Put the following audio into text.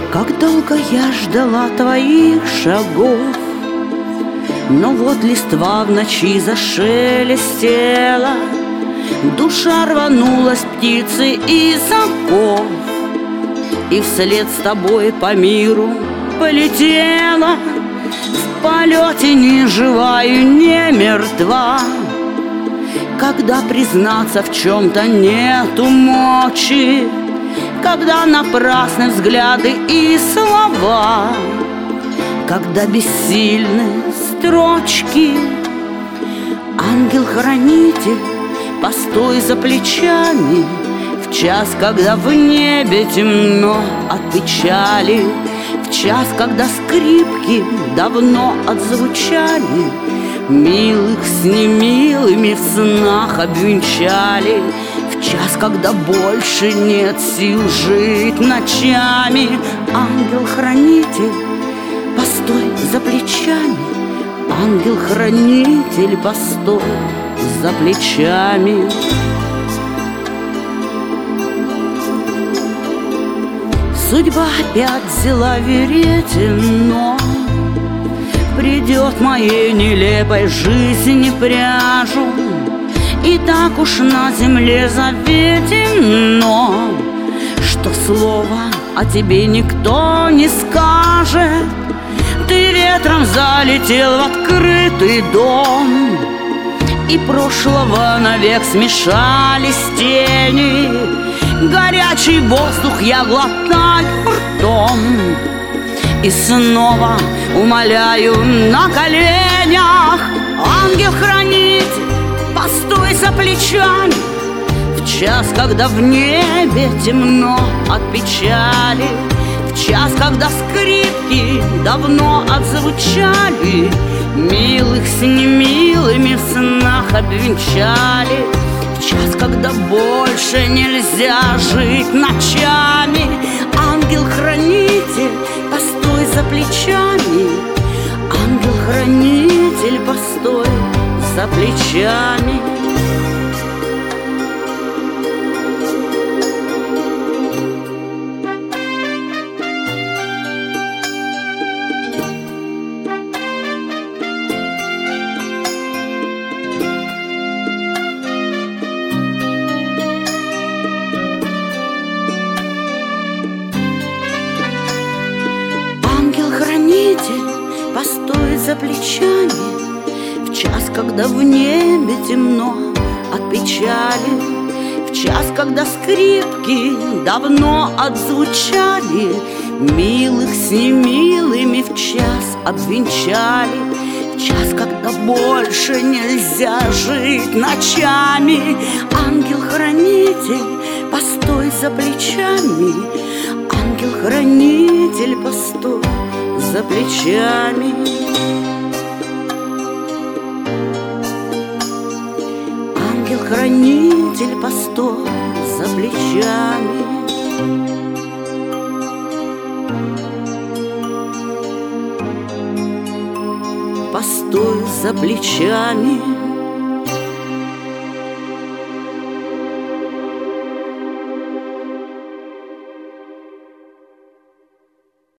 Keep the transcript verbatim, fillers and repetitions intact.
Как долго я ждала твоих шагов, но вот листва в ночи зашелестела, душа рванулась птицей из оков, и вслед с тобой по миру полетела, в полете ни жива и не мертва. Когда признаться в чем-то нету мочи, когда напрасны взгляды и слова, когда бессильны строчки. Ангел-хранитель, постой за плечами, в час, когда в небе темно от печали, в час, когда скрипки давно отзвучали, милых с немилыми в снах обвенчали, в час, когда больше нет сил жить ночами. Ангел-хранитель, постой за плечами, ангел-хранитель, постой за плечами. Судьба опять взяла веретено, придет моей нелепой жизни пряжу, и так уж на земле заведено, что слова о тебе никто не скажет. Ты ветром залетел в открытый дом, и прошлого навек смешались тени. Горячий воздух я глотаю ртом, и снова умоляю на коленях: ангел-хранитель, постой за плечами, в час, когда в небе темно от печали, в час, когда скрипки давно отзвучали, милых с немилыми в снах обвенчали, в час, когда больше нельзя жить ночами. Ангел-хранитель, постой за плечами, ангел-хранитель, постой за плечами. Ангел-хранитель, постой за плечами, в час, когда в небе темно от печали, в час, когда скрипки давно отзвучали, милых с немилыми в час обвенчали, в час, когда больше нельзя жить ночами. Ангел-хранитель, постой за плечами, ангел-хранитель, постой за плечами. Ангел-хранитель, постой за плечами. Постой за плечами.